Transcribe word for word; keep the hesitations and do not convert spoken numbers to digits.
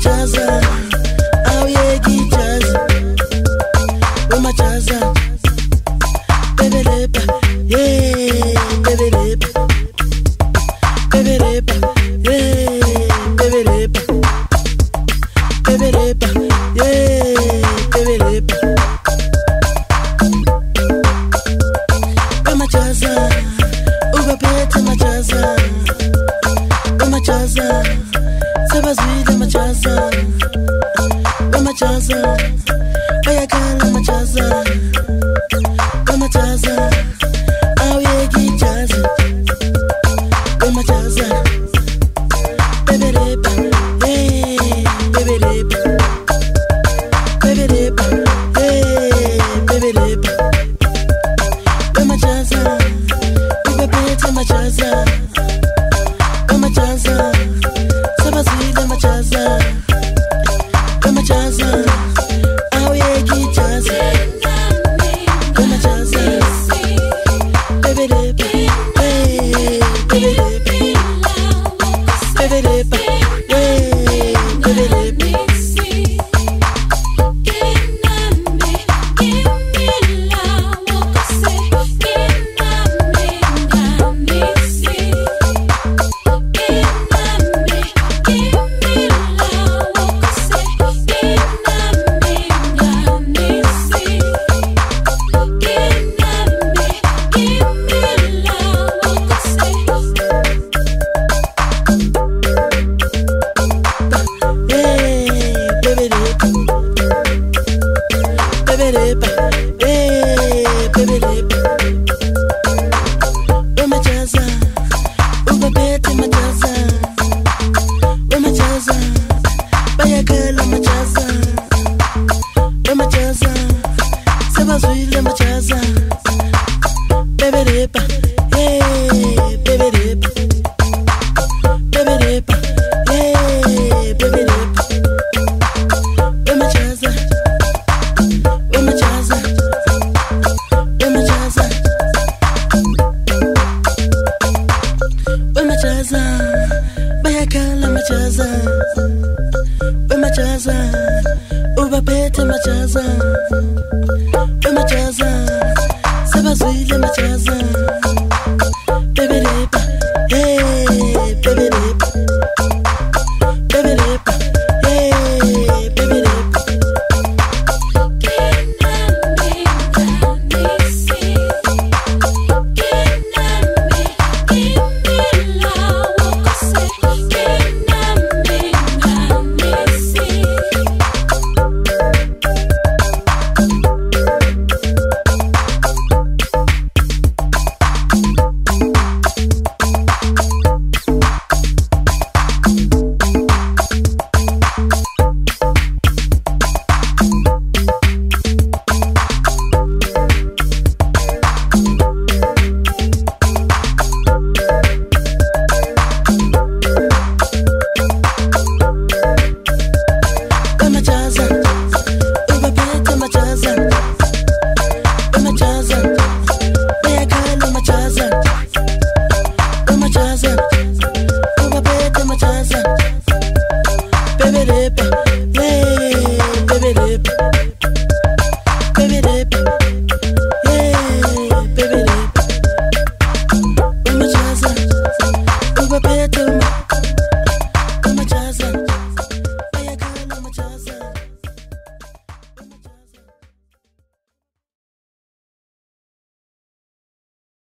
Wemachaza, oh yeah, gichaza. Wemachaza, baby lepa, yeah, baby lepa, baby lepa, yeah, baby lepa, baby lepa, yeah, baby lepa. Wemachaza, ubapete machaza, wemachaza. Sabazwile machaza, wemachaza, bayakala machaza, wemachaza, awe gichaza, wemachaza, beberepa, hey, beberepa, beberepa, hey, beberepa, wemachaza, ubapete machaza, wemachaza. Sabazwile machaza, wemachaza, awe gichaza, wemachaza, beberepa, hey, beberepa, beberepa, hey, beberepa. Wemachaza, ubapete machaza, wemachaza, bayakala machaza, wemachaza, sabazwile machaza, beberepa, yeah, beberepa, beberepa, yeah, beberepa, wemachaza, wemachaza, wemachaza, wemachaza, bayakala machaza, wemachaza, ubapete machaza, wemachaza.